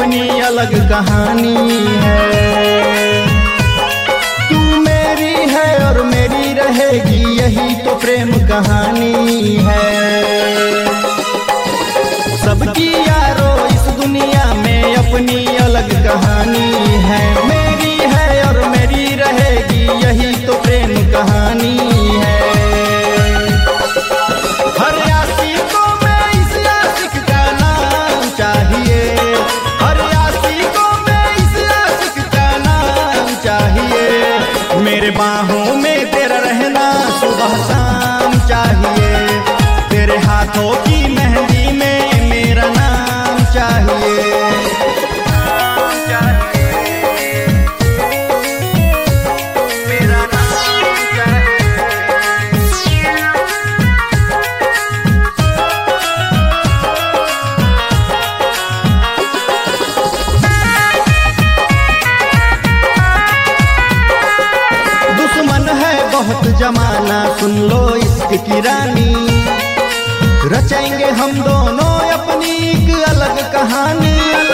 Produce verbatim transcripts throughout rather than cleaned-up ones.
अपनी अलग कहानी है। तू मेरी है और मेरी रहेगी, यही तो प्रेम कहानी है। सबकी यारो इस दुनिया में अपनी अलग कहानी है। मेरी है और मेरी रहेगी, यही तो प्रेम कहानी है। हर आशिक को मैं इस आशिक का नाम चाहिए, हर आशिक को मैं इस आशिक का नाम चाहिए। मेरे बाहों में तेरा रहना सुबह शाम चाहिए, तेरे हाथों की मेहंदी में मेरा नाम चाहिए। बहुत जमाना सुन लो इश्क की रानी, रचेंगे हम दोनों अपनी एक अलग कहानी।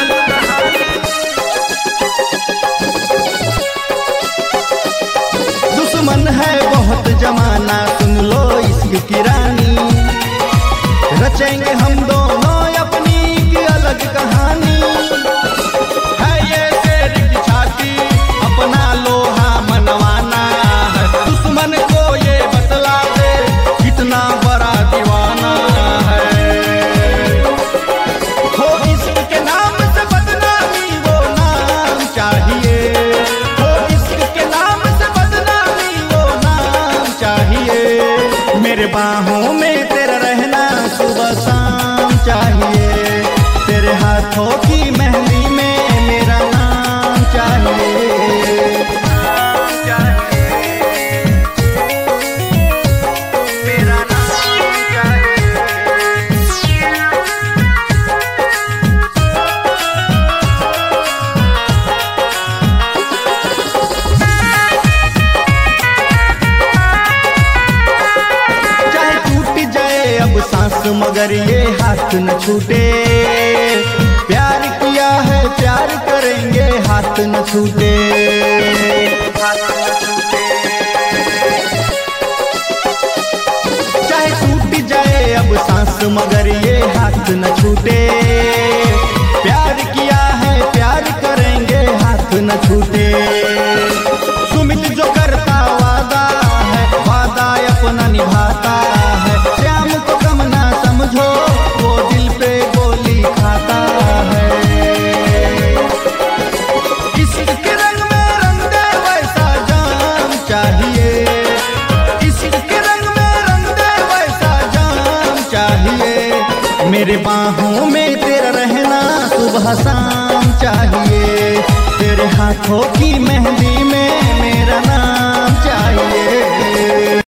दुश्मन है बहुत जमाना सुन लो इश्क की रानी, रचेंगे हम दोनों अपनी एक अलग कहानी। है ये शेर की छाती अपना लोहा मनवाना, दुश्मन को ये बतला दे कितना बड़ा दीवाना है। हो इश्क के नाम से बदनामी वो नाम चाहिए, हो इश्क के नाम से बदनामी वो नाम चाहिए। मेरे बाहों में तेरा रहना सुबह शाम चाहिए, तेरे हाथों की मेहंदी में मेरा नाम चाहिए। मगर ये हाथ न छूटे, प्यार किया है प्यार करेंगे हाथ न छूटे। चाहे टूट जाए अब सांस मगर ये हाथ न छूटे, प्यार किया है प्यार करेंगे हाथ न छूटे। सुमित जो करता वादा है, वादा अपना निभाता है। श्याम को कम ना समझो, वो दिल पे गोली खाता है। इश्क के रंग में रंग दे वैसा जाम चाहिए, इश्क के रंग में रंग दे वैसा जाम चाहिए। मेरे बाहों में तेरा रहना सुबह शाम चाहिए, तेरे हाथों की मेहंदी में